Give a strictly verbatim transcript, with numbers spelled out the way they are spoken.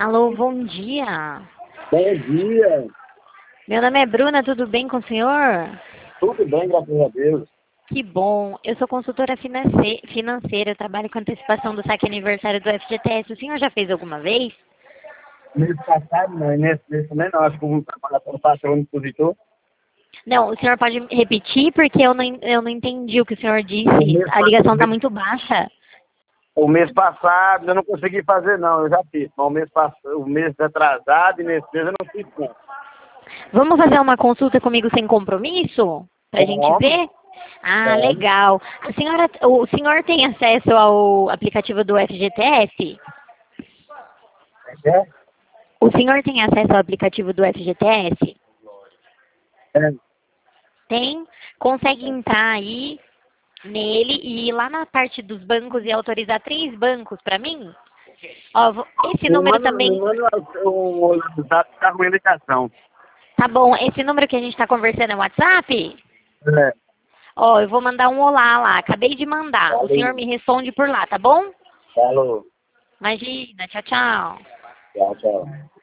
Alô, bom dia. Bom dia. Meu nome é Bruna, tudo bem com o senhor? Tudo bem, graças a Deus. Que bom. Eu sou consultora finance- financeira, eu trabalho com antecipação do saque aniversário do F G T S. O senhor já fez alguma vez? Mês passado, não, e nesse, nesse também não. Acho que um trabalho pelo patrão no expositor. Não, o senhor pode repetir porque eu não, en- eu não entendi o que o senhor O disse. mês, A pa- ligação o está mês, muito baixa. o mês passado eu não consegui fazer, não. Eu já fiz. Mas o mês, pass- o mês atrasado e nesse mês eu não fiz, não. Vamos fazer uma consulta comigo sem compromisso? Pra gente Como? ver? Ah, Como? legal. A senhora, o senhor tem acesso ao aplicativo do F G T S? É? O senhor tem acesso ao aplicativo do F G T S? É. Tem? Consegue entrar aí nele e ir lá na parte dos bancos e autorizar três bancos para mim? Ó, vou- esse Me número manda, me também. manda o, o WhatsApp tá com indicação. Tá bom, esse número que a gente está conversando é o WhatsApp? É. Ó, eu vou mandar um olá lá. Acabei de mandar. O senhor Valeu. me responde por lá, tá bom? Falou. Imagina, tchau, tchau. Tchau, tchau.